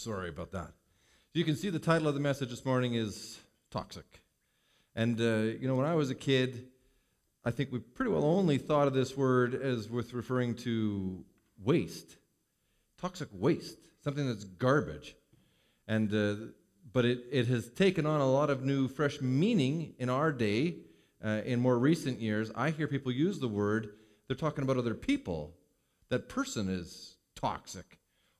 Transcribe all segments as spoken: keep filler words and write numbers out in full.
Sorry about that. You can see the title of the message this morning is Toxic. And, uh, you know, when I was a kid, I think we pretty well only thought of this word as with referring to waste. Toxic waste, something that's garbage. And, uh, but it, it has taken on a lot of new, fresh meaning in our day. Uh, in more recent years, I hear people use the word, they're talking about other people. That person is toxic.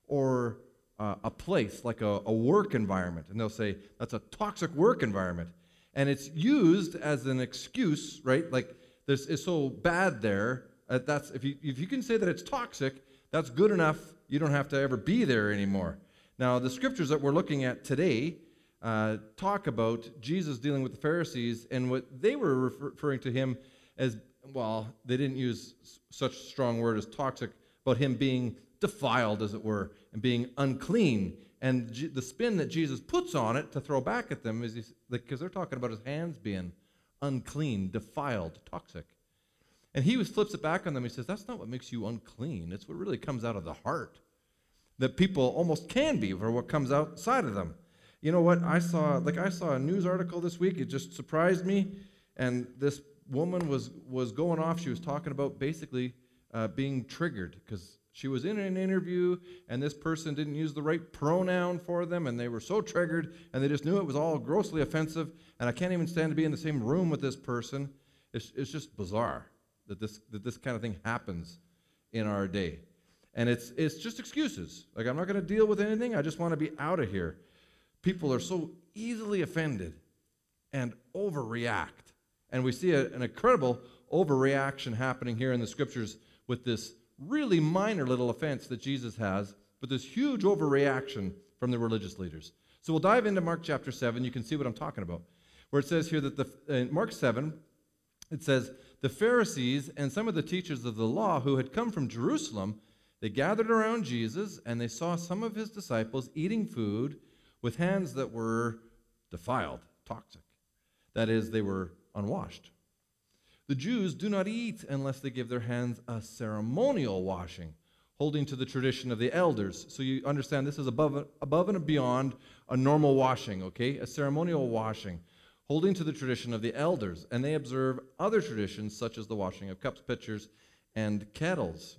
Or uh, a place, like a, a work environment. And they'll say, that's a toxic work environment. And it's used as an excuse, right? Like, this is so bad there. Uh, that's if you if you can say that it's toxic, that's good enough. You don't have to ever be there anymore. Now, the scriptures that we're looking at today uh, talk about Jesus dealing with the Pharisees, and what they were refer- referring to him as, well, they didn't use s- such a strong word as toxic, but him being defiled, as it were, and being unclean. And G- the spin that Jesus puts on it to throw back at them is because they're talking about his hands being unclean, defiled, toxic. And he was flips it back on them. He says, that's not what makes you unclean. It's what really comes out of the heart. That people almost can be for what comes outside of them. You know what? I saw, like I saw a news article this week. It just surprised me. And this woman was, was going off. She was talking about basically uh, being triggered because she was in an interview, and this person didn't use the right pronoun for them, and they were so triggered, and they just knew it was all grossly offensive, and I can't even stand to be in the same room with this person. It's, it's just bizarre that this that this kind of thing happens in our day. And it's it's just excuses. Like, I'm not going to deal with anything. I just want to be out of here. People are so easily offended and overreact. And we see a, an incredible overreaction happening here in the scriptures with this really minor little offense that Jesus has, but this huge overreaction from the religious leaders. So we'll dive into Mark chapter seven. You can see what I'm talking about. Where it says here that the, in Mark seven, it says, the Pharisees and some of the teachers of the law who had come from Jerusalem, they gathered around Jesus, and they saw some of his disciples eating food with hands that were defiled, toxic. That is, they were unwashed. The Jews do not eat unless they give their hands a ceremonial washing, holding to the tradition of the elders. So you understand this is above, above and beyond a normal washing, okay? A ceremonial washing, holding to the tradition of the elders. And they observe other traditions, such as the washing of cups, pitchers, and kettles.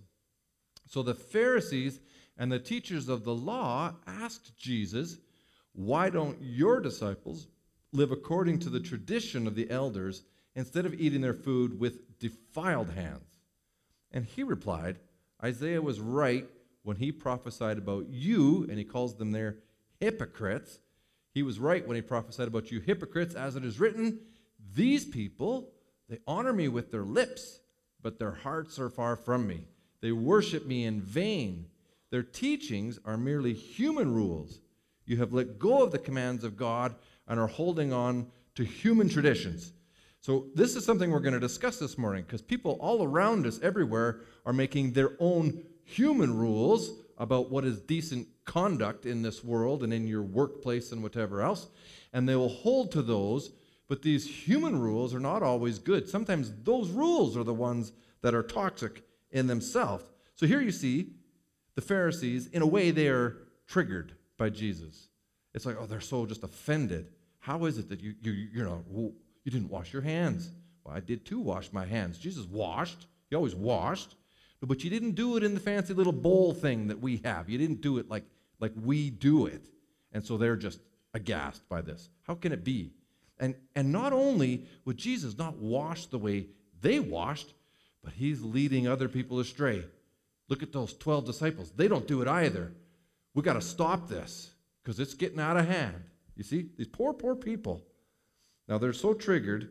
So the Pharisees and the teachers of the law asked Jesus, why don't your disciples live according to the tradition of the elders instead of eating their food with defiled hands? And he replied, Isaiah was right when he prophesied about you, and he calls them there hypocrites. He was right when he prophesied about you hypocrites, as it is written, these people, they honor me with their lips, but their hearts are far from me. They worship me in vain. Their teachings are merely human rules. You have let go of the commands of God and are holding on to human traditions. So this is something we're going to discuss this morning, because people all around us everywhere are making their own human rules about what is decent conduct in this world and in your workplace and whatever else, and they will hold to those, but these human rules are not always good. Sometimes those rules are the ones that are toxic in themselves. So here you see the Pharisees, in a way they are triggered by Jesus. It's like, oh, they're so just offended. How is it that you, you, you know, you didn't wash your hands? Well, I did too wash my hands. Jesus washed. He always washed. But you didn't do it in the fancy little bowl thing that we have. You didn't do it like, like we do it. And so they're just aghast by this. How can it be? And, and not only would Jesus not wash the way they washed, but he's leading other people astray. Look at those twelve disciples. They don't do it either. We got to stop this because it's getting out of hand. You see, these poor, poor people. Now, they're so triggered,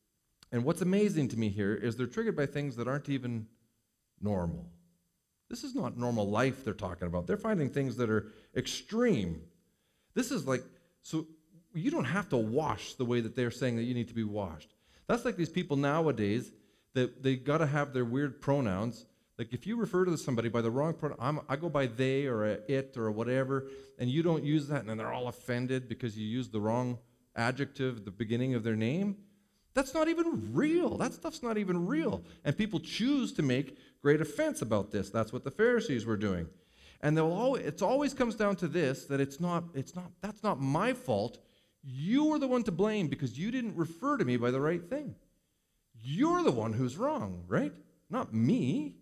and what's amazing to me here is they're triggered by things that aren't even normal. This is not normal life they're talking about. They're finding things that are extreme. This is like, so you don't have to wash the way that they're saying that you need to be washed. That's like these people nowadays that they got to have their weird pronouns. Like if you refer to somebody by the wrong pronoun, I'm, I go by they or a it or whatever, and you don't use that, and then they're all offended because you used the wrong adjective at the beginning of their name. That's not even real. That stuff's not even real. And people choose to make great offense about this. That's what the Pharisees were doing. And they'll always, it always comes down to this, that it's not, it's not, that's not my fault. You are the one to blame because you didn't refer to me by the right thing. You're the one who's wrong, right? Not me.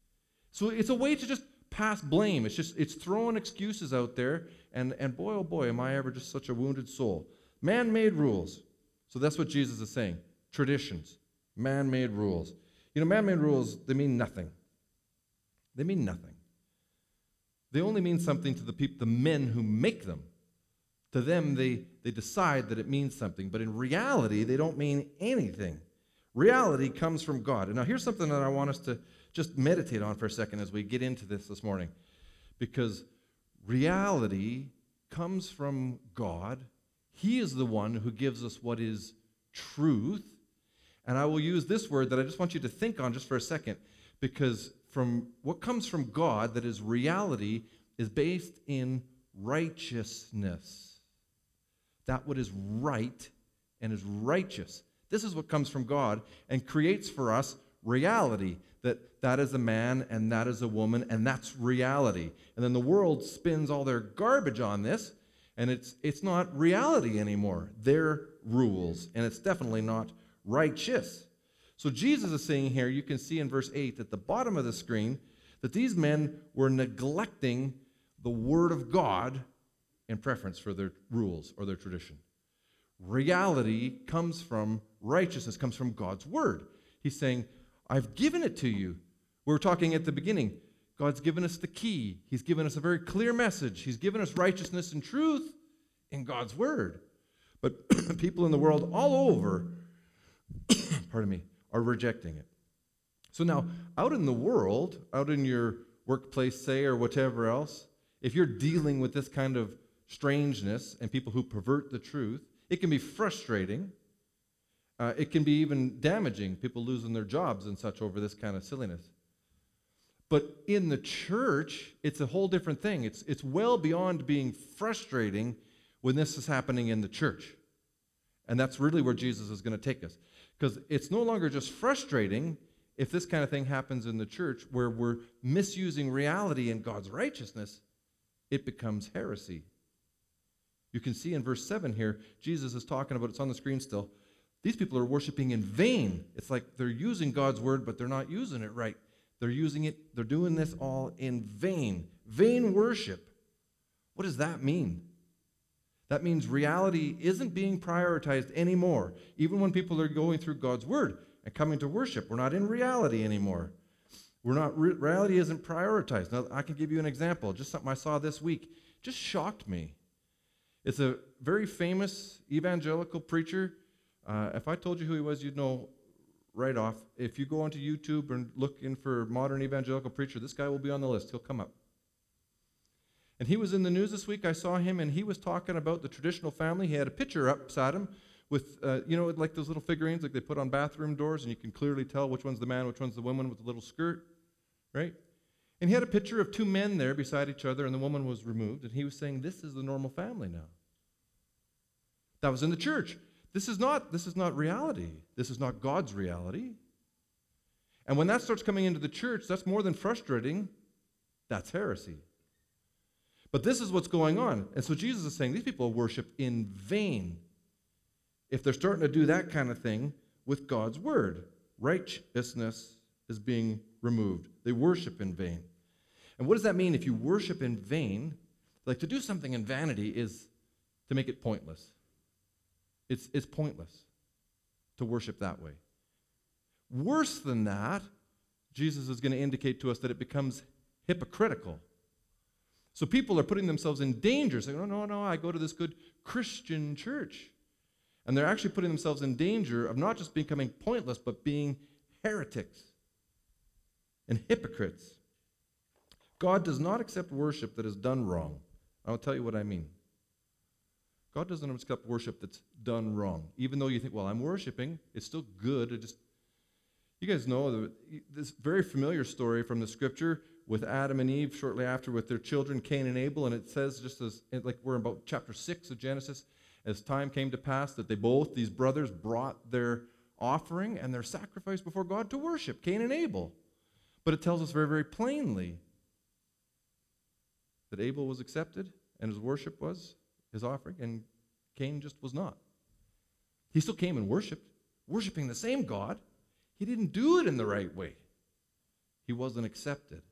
So it's a way to just pass blame. It's just, it's throwing excuses out there, and, and boy, oh boy, am I ever just such a wounded soul. Man-made rules. So that's what Jesus is saying. Traditions. Man-made rules. You know, man-made rules, they mean nothing. They mean nothing. They only mean something to the people, the men who make them. To them, they, they decide that it means something, but in reality, they don't mean anything. Reality comes from God. And now here's something that I want us to just meditate on for a second as we get into this this morning. Because reality comes from God. He is the one who gives us what is truth. And I will use this word that I just want you to think on just for a second, because from what comes from God, that is reality, is based in righteousness. That what is right and is righteous. This is what comes from God and creates for us reality, that that is a man and that is a woman, and that's reality. And then the world spins all their garbage on this, and it's it's not reality anymore. Their rules, and it's definitely not righteous. So Jesus is saying here, you can see in verse eight at the bottom of the screen, that these men were neglecting the Word of God in preference for their rules or their tradition. Reality comes from righteousness, comes from God's Word. He's saying, I've given it to you. We were talking at the beginning. God's given us the key. He's given us a very clear message. He's given us righteousness and truth in God's Word. But people in the world all over, pardon me, are rejecting it. So now, out in the world, out in your workplace, say, or whatever else, if you're dealing with this kind of strangeness and people who pervert the truth, it can be frustrating. Uh, it can be even damaging, people losing their jobs and such over this kind of silliness. But in the church, it's a whole different thing. It's, it's well beyond being frustrating when this is happening in the church. And that's really where Jesus is going to take us. Because it's no longer just frustrating if this kind of thing happens in the church where we're misusing reality and God's righteousness. It becomes heresy. You can see in verse seven here, Jesus is talking about, it's on the screen still, these people are worshiping in vain. It's like they're using God's word, but they're not using it right. They're using it, they're doing this all in vain. Vain worship. What does that mean? That means reality isn't being prioritized anymore. Even when people are going through God's word and coming to worship, we're not in reality anymore. We're not, re- reality isn't prioritized. Now, I can give you an example. Just something I saw this week. Just shocked me. It's a very famous evangelical preacher. Uh, if I told you who he was, you'd know right off. If you go onto YouTube and look in for modern evangelical preacher, this guy will be on the list. He'll come up. And he was in the news this week. I saw him, and he was talking about the traditional family. He had a picture up beside him with, uh, you know, like those little figurines like they put on bathroom doors, and you can clearly tell which one's the man, which one's the woman with the little skirt, right? And he had a picture of two men there beside each other, and the woman was removed, and he was saying, this is the normal family now. That was in the church. This is not, this is not reality. This is not God's reality. And when that starts coming into the church, that's more than frustrating. That's heresy. But this is what's going on. And so Jesus is saying these people worship in vain if they're starting to do that kind of thing with God's word. Righteousness is being removed. They worship in vain. And what does that mean if you worship in vain? Like, to do something in vanity is to make it pointless. It's, it's pointless to worship that way. Worse than that, Jesus is going to indicate to us that it becomes hypocritical. So people are putting themselves in danger, saying, oh, no, no, I go to this good Christian church. And they're actually putting themselves in danger of not just becoming pointless, but being heretics and hypocrites. God does not accept worship that is done wrong. I'll tell you what I mean. God doesn't accept worship that's done wrong. Even though you think, well, I'm worshiping, it's still good. It just, you guys know this very familiar story from the scripture with Adam and Eve shortly after with their children, Cain and Abel, and it says, just as, like we're in about chapter six of Genesis, as time came to pass that they both, these brothers, brought their offering and their sacrifice before God to worship, Cain and Abel. But it tells us very, very plainly that Abel was accepted and his worship was his offering, and Cain just was not. He still came and worshiped, worshiping the same God. He didn't do it in the right way. He wasn't accepted.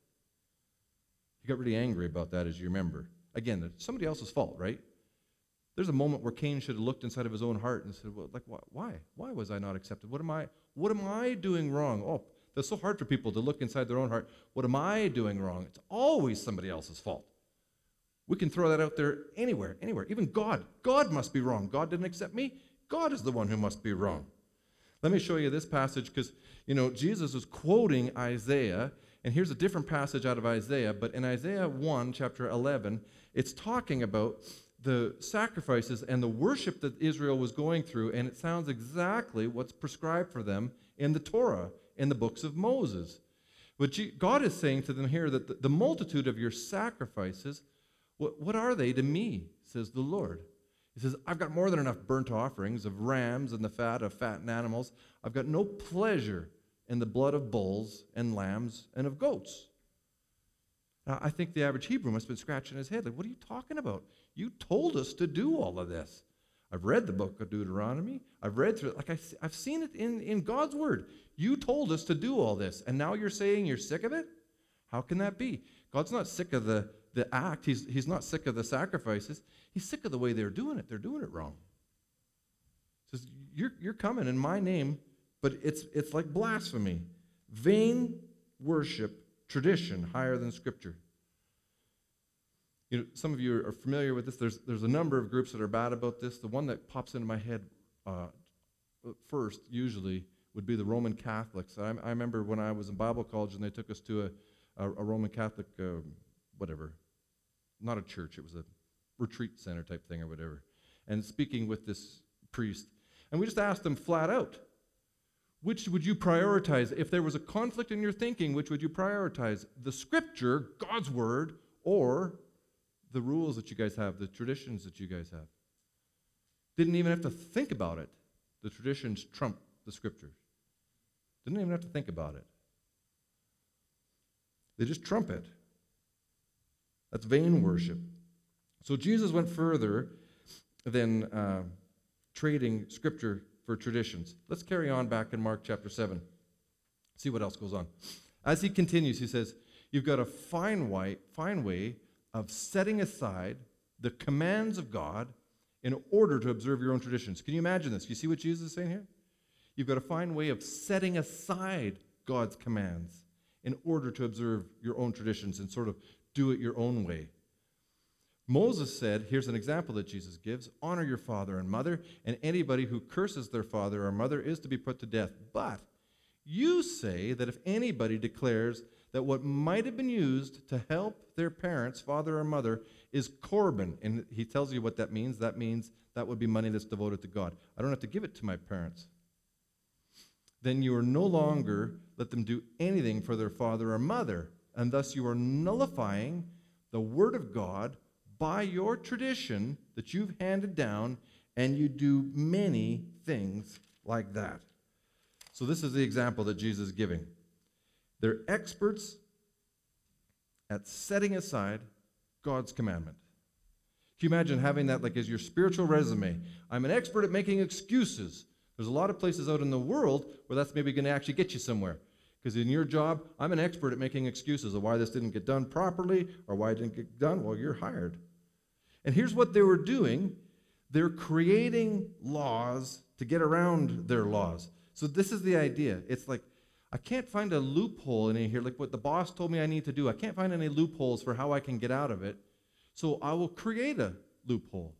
He got really angry about that, as you remember. Again, it's somebody else's fault, right? There's a moment where Cain should have looked inside of his own heart and said, well, like, why? Why was I not accepted? What am I, what am I doing wrong? Oh, that's so hard for people to look inside their own heart. What am I doing wrong? It's always somebody else's fault. We can throw that out there anywhere, anywhere. Even God. God must be wrong. God didn't accept me. God is the one who must be wrong. Let me show you this passage because, you know, Jesus is quoting Isaiah, and here's a different passage out of Isaiah, but in Isaiah one, chapter eleven, it's talking about the sacrifices and the worship that Israel was going through, and it sounds exactly what's prescribed for them in the Torah, in the books of Moses. But God is saying to them here that the, the multitude of your sacrifices, what, what are they to me, says the Lord. He says, I've got more than enough burnt offerings of rams and the fat of fattened animals. I've got no pleasure in the blood of bulls and lambs and of goats. Now, I think the average Hebrew must have been scratching his head. Like, what are you talking about? You told us to do all of this. I've read the book of Deuteronomy. I've read through it. Like I, I've seen it in, in God's word. You told us to do all this, and now you're saying you're sick of it? How can that be? God's not sick of the, the act. He's, he's not sick of the sacrifices. He's sick of the way they're doing it. They're doing it wrong. He says, you're, you're coming in my name, but it's, it's like blasphemy. Vain worship, tradition higher than Scripture. You know, some of you are familiar with this. There's, there's a number of groups that are bad about this. The one that pops into my head uh, first, usually, would be the Roman Catholics. I, I remember when I was in Bible college and they took us to a, a, a Roman Catholic, uh, whatever, not a church, it was a retreat center type thing or whatever, and speaking with this priest. And we just asked them flat out, which would you prioritize? If there was a conflict in your thinking, which would you prioritize? The Scripture, God's Word, or the rules that you guys have, the traditions that you guys have? Didn't even have to think about it. The traditions trump the Scriptures. Didn't even have to think about it. They just trump it. That's vain worship. So Jesus went further than uh, trading Scripture for traditions. Let's carry on back in Mark chapter seven. See what else goes on. As he continues, he says, you've got a fine way, fine way of setting aside the commands of God in order to observe your own traditions. Can you imagine this? You see what Jesus is saying here? You've got a fine way of setting aside God's commands in order to observe your own traditions and sort of do it your own way. Moses said, here's an example that Jesus gives, honor your father and mother, and anybody who curses their father or mother is to be put to death. But you say that if anybody declares that what might have been used to help their parents, father or mother, is korban, and he tells you what that means. That means that would be money that's devoted to God. I don't have to give it to my parents. Then you are no longer let them do anything for their father or mother, and thus you are nullifying the word of God by your tradition that you've handed down, and you do many things like that. So this is the example that Jesus is giving. They're experts at setting aside God's commandment. Can you imagine having that like as your spiritual resume? I'm an expert at making excuses. There's a lot of places out in the world where that's maybe going to actually get you somewhere. Because in your job, I'm an expert at making excuses of why this didn't get done properly or why it didn't get done. Well, you're hired. And here's what they were doing. They're creating laws to get around their laws. So this is the idea. It's like, I can't find a loophole in here, like what the boss told me I need to do. I can't find any loopholes for how I can get out of it. So I will create a loophole.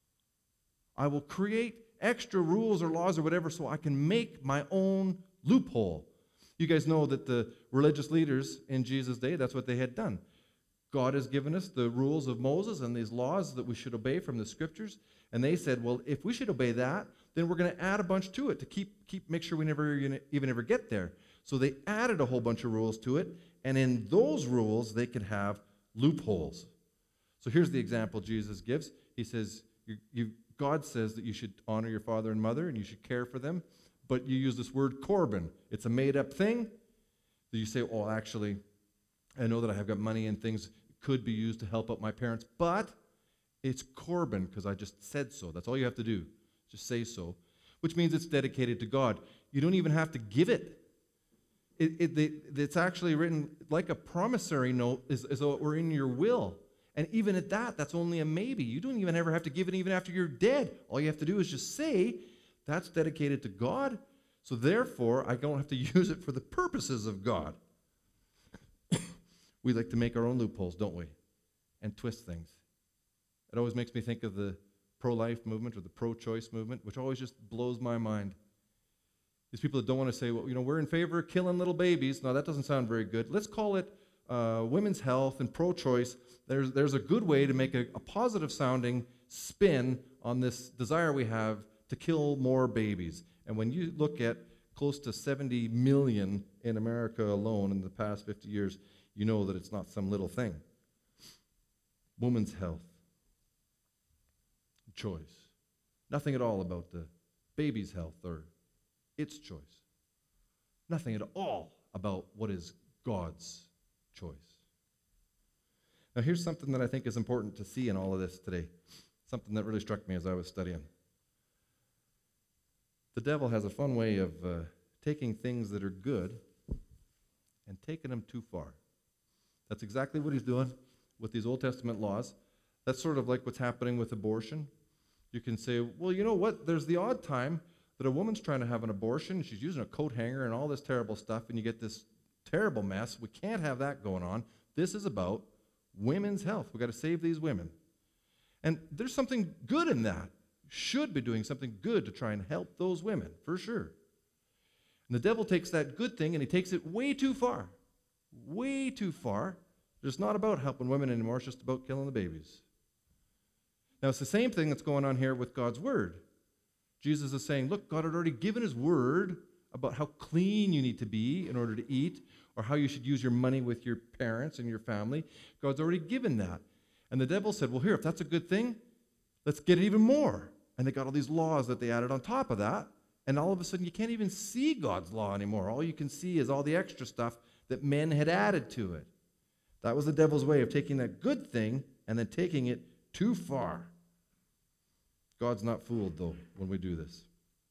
I will create extra rules or laws or whatever so I can make my own loophole. You guys know that the religious leaders in Jesus' day, that's what they had done. God has given us the rules of Moses and these laws that we should obey from the Scriptures. And they said, well, if we should obey that, then we're going to add a bunch to it to keep, keep make sure we never even ever get there. So they added a whole bunch of rules to it, and in those rules, they could have loopholes. So here's the example Jesus gives. He says, you, you, God says that you should honor your father and mother, and you should care for them, but you use this word korban. It's a made-up thing. So you say, oh, actually, I know that I have got money and things. could be used to help out my parents, but it's Corban because I just said so. That's all you have to do. Just say so, which means it's dedicated to God. You don't even have to give it. It, it, it it's actually written like a promissory note, as, as though it were in your will. And even at that, that's only a maybe. You don't even ever have to give it even after you're dead. All you have to do is just say, that's dedicated to God, so therefore I don't have to use it for the purposes of God. We like to make our own loopholes, don't we? And twist things. It always makes me think of the pro-life movement or the pro-choice movement, which always just blows my mind. These people that don't want to say, well, you know, we're in favor of killing little babies. No, that doesn't sound very good. Let's call it uh, women's health and pro-choice. There's, there's a good way to make a, a positive-sounding spin on this desire we have to kill more babies. And when you look at close to seventy million in America alone in the past fifty years, you know that it's not some little thing. Women's health, choice. Nothing at all about the baby's health or its choice. Nothing at all about what is God's choice. Now here's something that I think is important to see in all of this today. Something that really struck me as I was studying. The devil has a fun way of uh, taking things that are good and taking them too far. That's exactly what he's doing with these Old Testament laws. That's sort of like what's happening with abortion. You can say, well, you know what? There's the odd time that a woman's trying to have an abortion. She's using a coat hanger and all this terrible stuff, and you get this terrible mess. We can't have that going on. This is about women's health. We've got to save these women. And there's something good in that. Should be doing something good to try and help those women, for sure. And the devil takes that good thing and he takes it way too far. Way too far. It's not about helping women anymore. It's just about killing the babies. Now, it's the same thing that's going on here with God's word. Jesus is saying, look, God had already given his word about how clean you need to be in order to eat, or how you should use your money with your parents and your family. God's already given that. And the devil said, well, here, if that's a good thing, let's get it even more. And they got all these laws that they added on top of that. And all of a sudden, you can't even see God's law anymore. All you can see is all the extra stuff that men had added to it. That was the devil's way of taking that good thing and then taking it too far. God's not fooled, though, when we do this.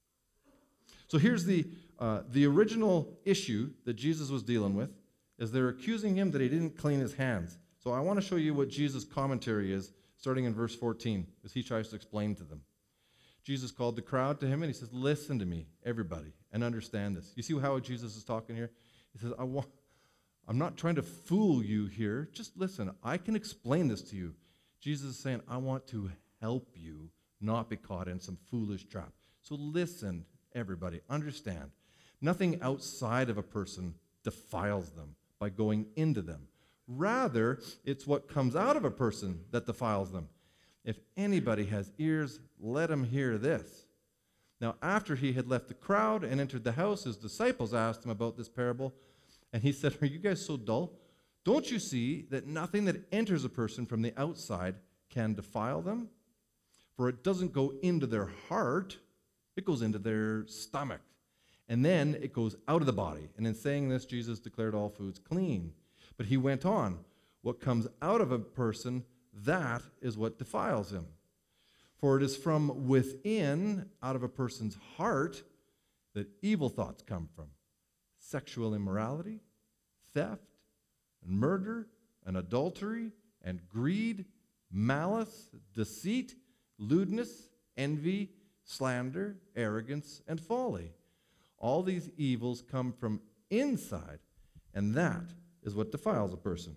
So here's the, uh, the original issue that Jesus was dealing with, is they're accusing him that he didn't clean his hands. So I want to show you what Jesus' commentary is, starting in verse fourteen, as he tries to explain to them. Jesus called the crowd to him, and he says, listen to me, everybody, and understand this. You see how Jesus is talking here? He says, I want, I'm not trying to fool you here. Just listen. I can explain this to you. Jesus is saying, I want to help you not be caught in some foolish trap. So listen, everybody, understand. Nothing outside of a person defiles them by going into them. Rather, it's what comes out of a person that defiles them. If anybody has ears, let him hear this. Now, after he had left the crowd and entered the house, his disciples asked him about this parable. And he said, are you guys so dull? Don't you see that nothing that enters a person from the outside can defile them? For it doesn't go into their heart, it goes into their stomach. And then it goes out of the body. And in saying this, Jesus declared all foods clean. But he went on, what comes out of a person, that is what defiles him. For it is from within, out of a person's heart, that evil thoughts come from. Sexual immorality, theft, and murder, and adultery, and greed, malice, deceit, lewdness, envy, slander, arrogance, and folly. All these evils come from inside, and that is what defiles a person.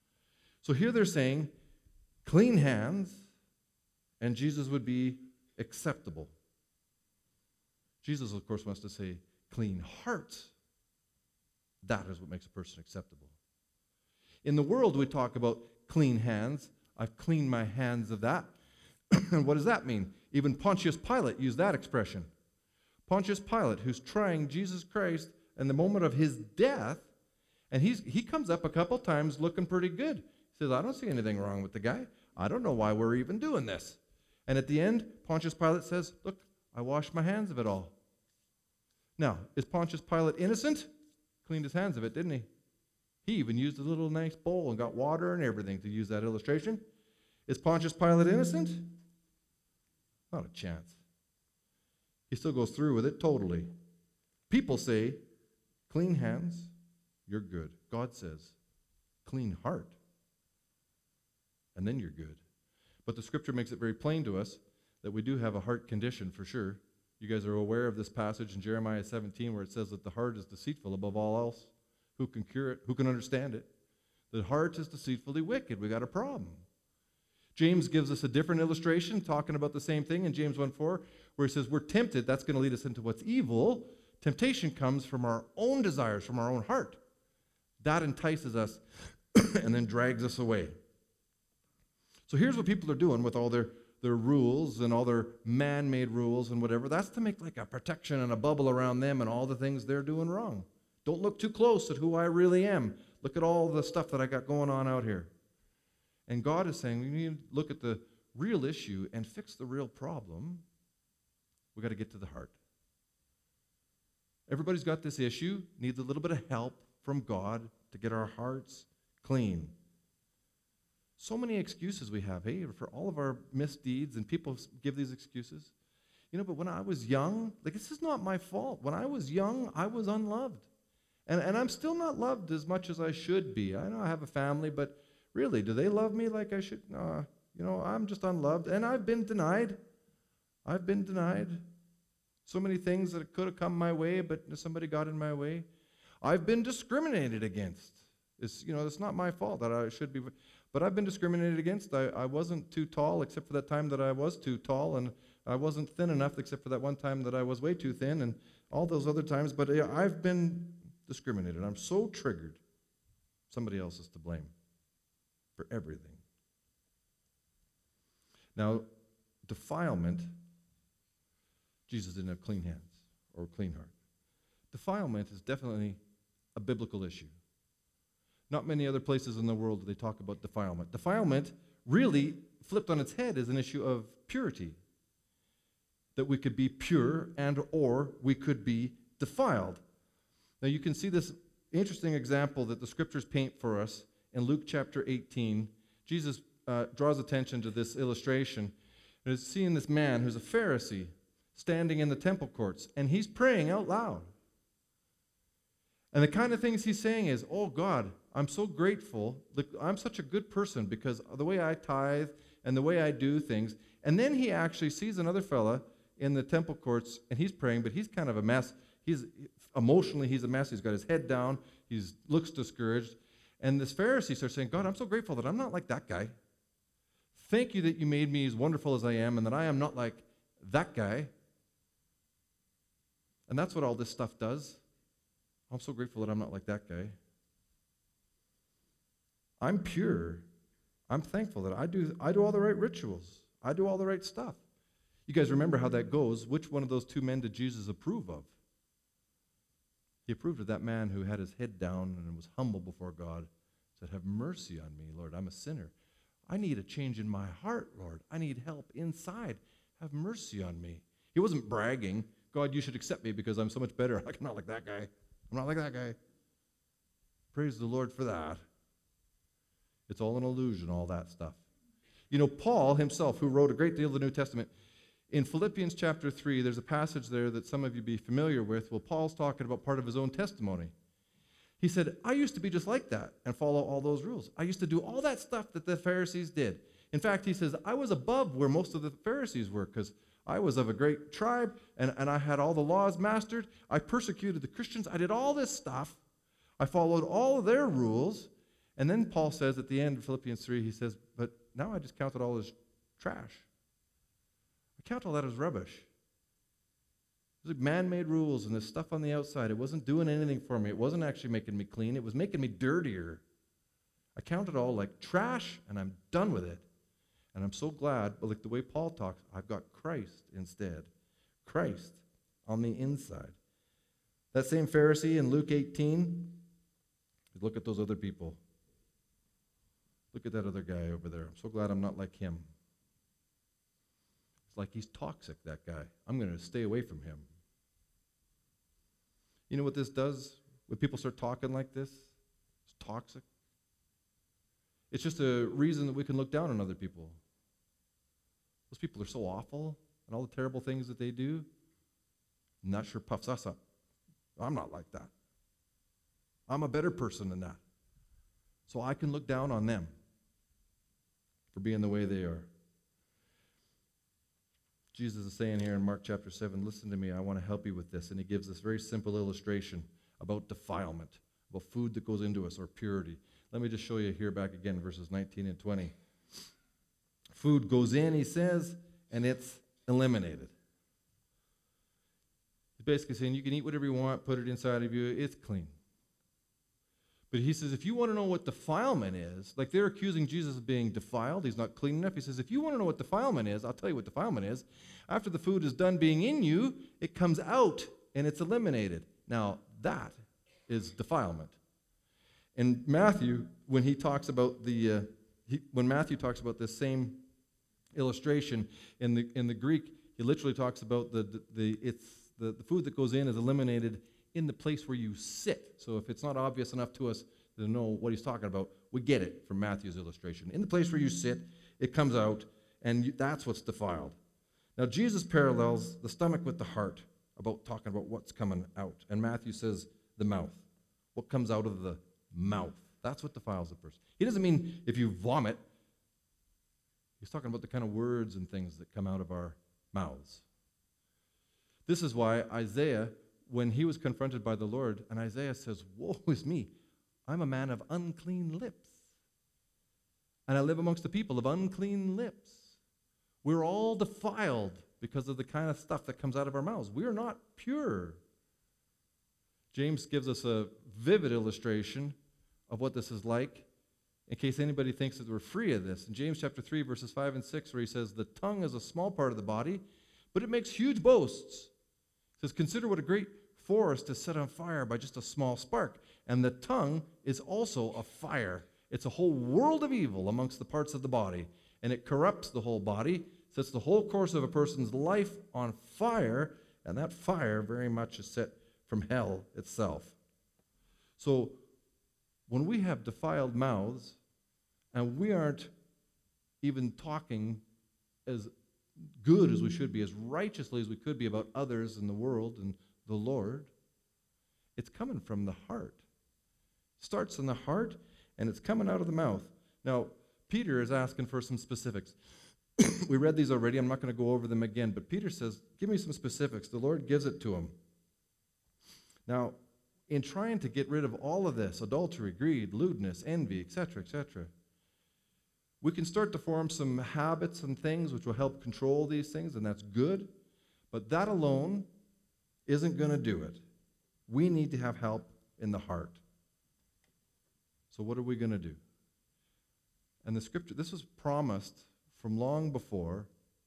So here they're saying, clean hands, and Jesus would be acceptable. Jesus, of course, wants to say, clean hearts. That is what makes a person acceptable. In the world, we talk about clean hands. I've cleaned my hands of that. What does that mean? Even Pontius Pilate used that expression. Pontius Pilate, who's trying Jesus Christ in the moment of his death, and he's, he comes up a couple times looking pretty good. He says, I don't see anything wrong with the guy. I don't know why we're even doing this. And at the end, Pontius Pilate says, look, I washed my hands of it all. Now, is Pontius Pilate innocent? Cleaned his hands of it, didn't he? He even used a little nice bowl and got water and everything to use that illustration. Is Pontius Pilate innocent? Not a chance. He still goes through with it totally. People say, clean hands, you're good. God says, clean heart, and then you're good. But the scripture makes it very plain to us that we do have a heart condition for sure. You guys are aware of this passage in Jeremiah seventeen where it says that the heart is deceitful above all else. Who can cure it? Who can understand it? The heart is deceitfully wicked. We got a problem. James gives us a different illustration talking about the same thing in James one four where he says we're tempted. That's going to lead us into what's evil. Temptation comes from our own desires, from our own heart. That entices us and then drags us away. So here's what people are doing with all their, their rules and all their man-made rules and whatever. That's to make like a protection and a bubble around them and all the things they're doing wrong. Don't look too close at who I really am. Look at all the stuff that I got going on out here. And God is saying we need to look at the real issue and fix the real problem. We got to get to the heart. Everybody's got this issue, needs a little bit of help from God to get our hearts clean. So many excuses we have, hey, for all of our misdeeds, and people give these excuses. You know, but when I was young, like this is not my fault. When I was young, I was unloved. And, and I'm still not loved as much as I should be. I know I have a family, but really, do they love me like I should? No, you know, I'm just unloved. And I've been denied. I've been denied. So many things that could have come my way, but somebody got in my way. I've been discriminated against. It's, you know, it's not my fault that I should be, but I've been discriminated against. I, I wasn't too tall except for that time that I was too tall, and I wasn't thin enough except for that one time that I was way too thin, and all those other times. But yeah, I've been discriminated. I'm so triggered. Somebody else is to blame for everything. Now, defilement, Jesus didn't have clean hands or a clean heart. Defilement is definitely a biblical issue. Not many other places in the world do they talk about defilement. Defilement, really, flipped on its head, is an issue of purity. That we could be pure and or we could be defiled. Now you can see this interesting example that the scriptures paint for us in Luke chapter eighteen. Jesus uh, draws attention to this illustration. And it's seeing this man who's a Pharisee standing in the temple courts, and he's praying out loud. And the kind of things he's saying is, oh God, I'm so grateful. Look, I'm such a good person because of the way I tithe and the way I do things. And then he actually sees another fella in the temple courts, and he's praying, but he's kind of a mess. He's emotionally, he's a mess. He's got his head down. He looks discouraged. And this Pharisee starts saying, God, I'm so grateful that I'm not like that guy. Thank you that you made me as wonderful as I am and that I am not like that guy. And that's what all this stuff does. I'm so grateful that I'm not like that guy. I'm pure. I'm thankful that I do, I do all the right rituals. I do all the right stuff. You guys remember how that goes. Which one of those two men did Jesus approve of? He approved of that man who had his head down and was humble before God. Said, have mercy on me, Lord. I'm a sinner. I need a change in my heart, Lord. I need help inside. Have mercy on me. He wasn't bragging. God, you should accept me because I'm so much better. I'm not like that guy. I'm not like that guy. Praise the Lord for that. It's all an illusion, all that stuff. You know, Paul himself, who wrote a great deal of the New Testament, in Philippians chapter three, there's a passage there that some of you be familiar with. Well, Paul's talking about part of his own testimony. He said, I used to be just like that and follow all those rules. I used to do all that stuff that the Pharisees did. In fact, he says, I was above where most of the Pharisees were because I was of a great tribe and, and I had all the laws mastered. I persecuted the Christians. I did all this stuff. I followed all of their rules. And then Paul says at the end of Philippians three, he says, but now I just count it all as trash. I count all that as rubbish. It was like man-made rules and this stuff on the outside. It wasn't doing anything for me. It wasn't actually making me clean. It was making me dirtier. I count it all like trash, and I'm done with it. And I'm so glad, but like the way Paul talks, I've got Christ instead. Christ on the inside. That same Pharisee in Luke eighteen, look at those other people. Look at that other guy over there. I'm so glad I'm not like him. It's like he's toxic, that guy. I'm going to stay away from him. You know what this does when people start talking like this? It's toxic. It's just a reason that we can look down on other people. Those people are so awful, and all the terrible things that they do, and that sure puffs us up. I'm not like that. I'm a better person than that. So I can look down on them for being the way they are. Jesus is saying here in Mark chapter seven, listen to me, I want to help you with this. And he gives this very simple illustration about defilement, about food that goes into us, or purity. Let me just show you here back again, verses nineteen and twenty. Food goes in, he says, and it's eliminated. He's basically saying you can eat whatever you want, put it inside of you, it's clean. But he says, if you want to know what defilement is, like they're accusing Jesus of being defiled, he's not clean enough. He says, if you want to know what defilement is, I'll tell you what defilement is. After the food is done being in you, it comes out and it's eliminated. Now, that is defilement. In Matthew, when he talks about the, uh, he, when Matthew talks about this same illustration in the in the Greek, he literally talks about the the, the it's the, the food that goes in is eliminated in the place where you sit. So if it's not obvious enough to us to know what he's talking about, we get it from Matthew's illustration. In the place where you sit, it comes out, and you, that's what's defiled. Now, Jesus parallels the stomach with the heart about talking about what's coming out. And Matthew says the mouth. What comes out of the mouth. That's what defiles a person. He doesn't mean if you vomit. He's talking about the kind of words and things that come out of our mouths. This is why Isaiah, when he was confronted by the Lord, and Isaiah says, woe is me, I'm a man of unclean lips, and I live amongst the people of unclean lips. We're all defiled because of the kind of stuff that comes out of our mouths. We are not pure. James gives us a vivid illustration of what this is like, in case anybody thinks that we're free of this. In James chapter three, verses five and six, where he says, the tongue is a small part of the body, but it makes huge boasts. He says, consider what a great forest is set on fire by just a small spark. And the tongue is also a fire. It's a whole world of evil amongst the parts of the body, and it corrupts the whole body, sets the whole course of a person's life on fire, and that fire very much is set from hell itself. So when we have defiled mouths, and we aren't even talking as good as we should be, as righteously as we could be about others in the world and the Lord, it's coming from the heart. It starts in the heart, and it's coming out of the mouth. Now, Peter is asking for some specifics. We read these already. I'm not going to go over them again, but Peter says, give me some specifics. The Lord gives it to him. Now, in trying to get rid of all of this, adultery, greed, lewdness, envy, et cetera, et cetera, we can start to form some habits and things which will help control these things, and that's good. But that alone isn't going to do it. We need to have help in the heart. So what are we going to do? And the scripture, this was promised from long before,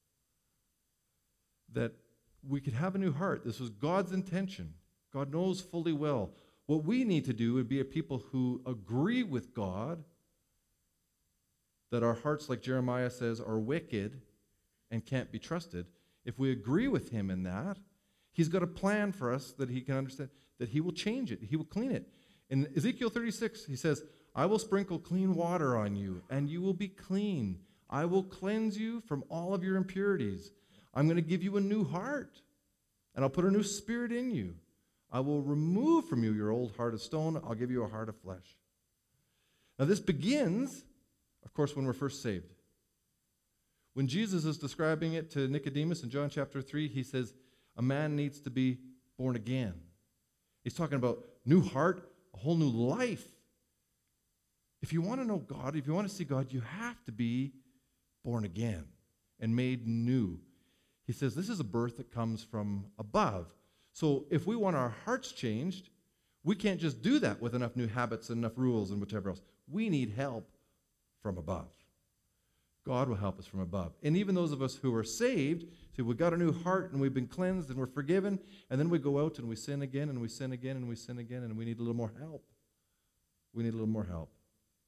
that we could have a new heart. This was God's intention. God knows fully well. What we need to do would be a people who agree with God that our hearts, like Jeremiah says, are wicked and can't be trusted. If we agree with him in that, he's got a plan for us that he can understand, that he will change it, he will clean it. In Ezekiel thirty-six, he says, I will sprinkle clean water on you, and you will be clean. I will cleanse you from all of your impurities. I'm going to give you a new heart, and I'll put a new spirit in you. I will remove from you your old heart of stone. I'll give you a heart of flesh. Now this begins, of course, when we're first saved. When Jesus is describing it to Nicodemus in John chapter three, he says, a man needs to be born again. He's talking about new heart, a whole new life. If you want to know God, if you want to see God, you have to be born again and made new. He says this is a birth that comes from above. So if we want our hearts changed, we can't just do that with enough new habits and enough rules and whatever else. We need help from above. God will help us from above. And even those of us who are saved, see, we've got a new heart and we've been cleansed and we're forgiven, and then we go out and we sin again and we sin again and we sin again, and we need a little more help. We need a little more help.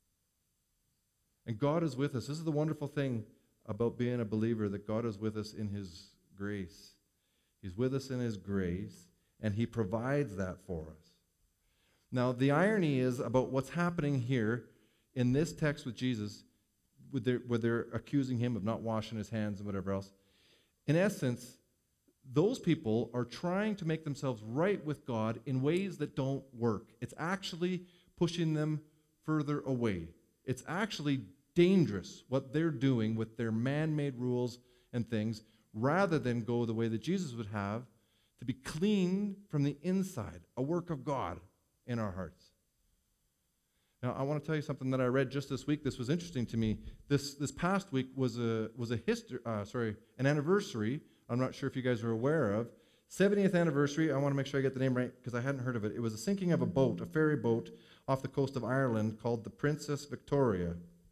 And God is with us. This is the wonderful thing about being a believer, that God is with us in his grace. He's with us in his grace, and he provides that for us. Now, the irony is about what's happening here in this text with Jesus, where they're, where they're accusing him of not washing his hands and whatever else. In essence, those people are trying to make themselves right with God in ways that don't work. It's actually pushing them further away. It's actually dangerous what they're doing with their man-made rules and things, rather than go the way that Jesus would have, to be clean from the inside, a work of God in our hearts. Now, I want to tell you something that I read just this week. This was interesting to me. This this past week was a was a history, uh, sorry, an anniversary. I'm not sure if you guys are aware of seventieth anniversary. I want to make sure I get the name right because I hadn't heard of it. It was a sinking of a boat, a ferry boat, off the coast of Ireland called the Princess Victoria.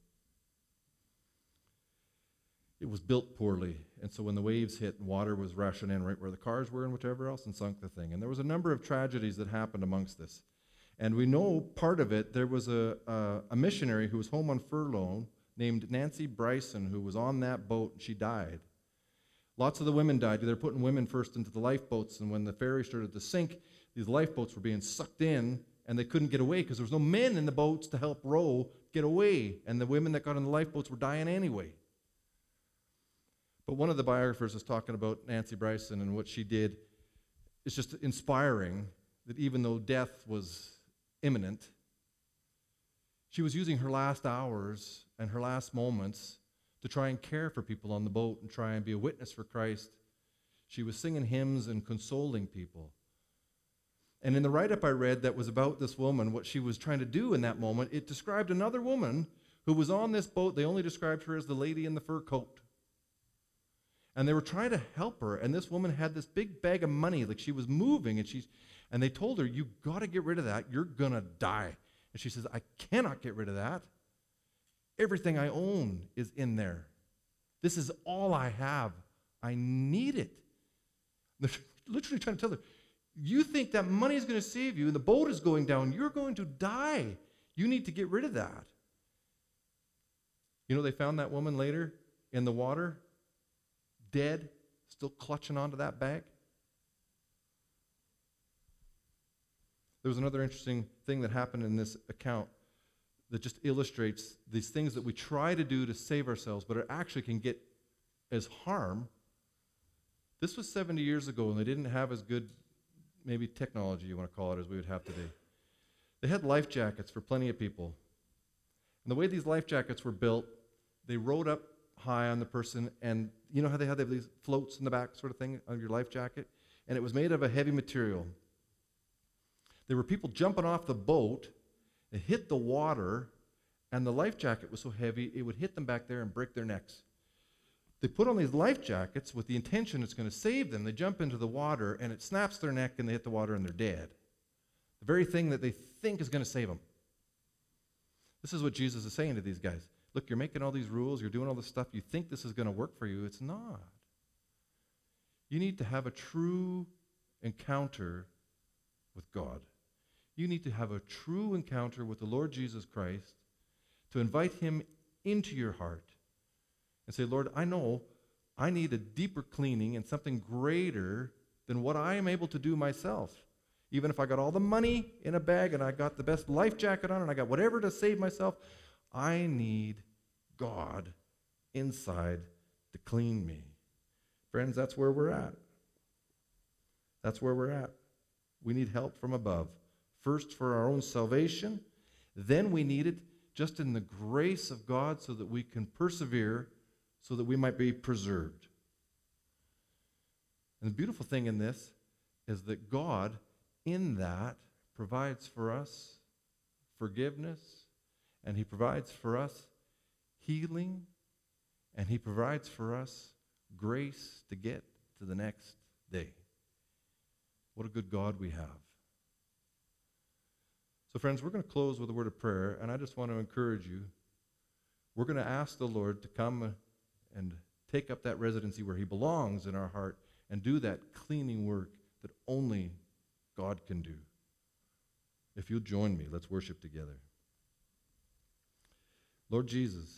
It was built poorly, and so when the waves hit, water was rushing in right where the cars were and whatever else, and sunk the thing. And there was a number of tragedies that happened amongst this. And we know part of it, there was a, a, a missionary who was home on furlough named Nancy Bryson, who was on that boat, and she died. Lots of the women died. They were putting women first into the lifeboats, and when the ferry started to sink, these lifeboats were being sucked in, and they couldn't get away because there was no men in the boats to help row get away, and the women that got in the lifeboats were dying anyway. But one of the biographers is talking about Nancy Bryson and what she did. It's just inspiring that even though death was imminent, she was using her last hours and her last moments to try and care for people on the boat and try and be a witness for Christ. She was singing hymns and consoling people. And in the write-up I read that was about this woman, what she was trying to do in that moment, it described another woman who was on this boat. They only described her as the lady in the fur coat. And they were trying to help her, and this woman had this big bag of money, like she was moving, and she's, and they told her, you got to get rid of that. You're going to die. And she says, I cannot get rid of that. Everything I own is in there. This is all I have. I need it. They're literally trying to tell her, you think that money is going to save you, and the boat is going down. You're going to die. You need to get rid of that. You know, they found that woman later in the water, dead, still clutching onto that bag. There was another interesting thing that happened in this account that just illustrates these things that we try to do to save ourselves, but it actually can get as harm. This was seventy years ago, and they didn't have as good, maybe technology, you want to call it, as we would have today. They had life jackets for plenty of people. And the way these life jackets were built, they rode up high on the person, and you know how they had these floats in the back sort of thing of your life jacket? And it was made of a heavy material. There were people jumping off the boat, it hit the water, and the life jacket was so heavy it would hit them back there and break their necks. They put on these life jackets with the intention it's going to save them. They jump into the water, and it snaps their neck, and they hit the water, and they're dead. The very thing that they think is going to save them. This is what Jesus is saying to these guys. Look, you're making all these rules, you're doing all this stuff, you think this is going to work for you. It's not. You need to have a true encounter with God. You need to have a true encounter with the Lord Jesus Christ to invite him into your heart and say, Lord, I know I need a deeper cleaning and something greater than what I am able to do myself. Even if I got all the money in a bag and I got the best life jacket on and I got whatever to save myself, I need God inside to clean me. Friends, that's where we're at. That's where we're at. We need help from above. First for our own salvation, then we need it just in the grace of God so that we can persevere, so that we might be preserved. And the beautiful thing in this is that God, in that, provides for us forgiveness, and he provides for us healing, and he provides for us grace to get to the next day. What a good God we have. So friends, we're going to close with a word of prayer, and I just want to encourage you. We're going to ask the Lord to come and take up that residency where he belongs in our heart and do that cleaning work that only God can do. If you'll join me, let's worship together. Lord Jesus,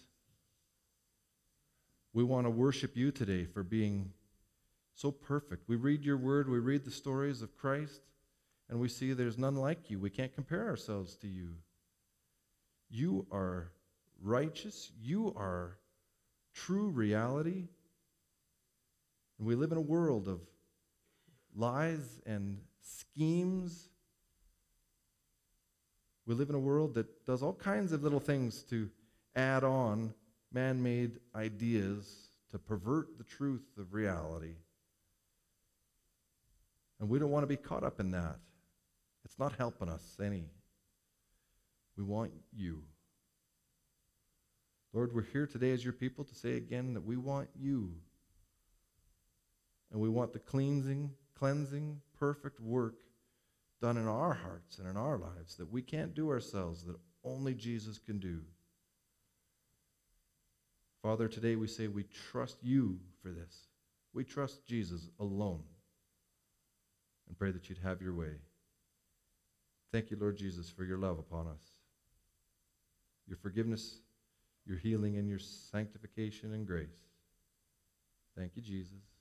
we want to worship you today for being so perfect. We read your word, we read the stories of Christ, and we see there's none like you. We can't compare ourselves to you. You are righteous. You are true reality. And we live in a world of lies and schemes. We live in a world that does all kinds of little things to add on man-made ideas to pervert the truth of reality. And we don't want to be caught up in that. It's not helping us any. We want you. Lord, we're here today as your people to say again that we want you. And we want the cleansing, cleansing, perfect work done in our hearts and in our lives that we can't do ourselves, that only Jesus can do. Father, today we say we trust you for this. We trust Jesus alone. And pray that you'd have your way. Thank you, Lord Jesus, for your love upon us, your forgiveness, your healing, and your sanctification and grace. Thank you, Jesus.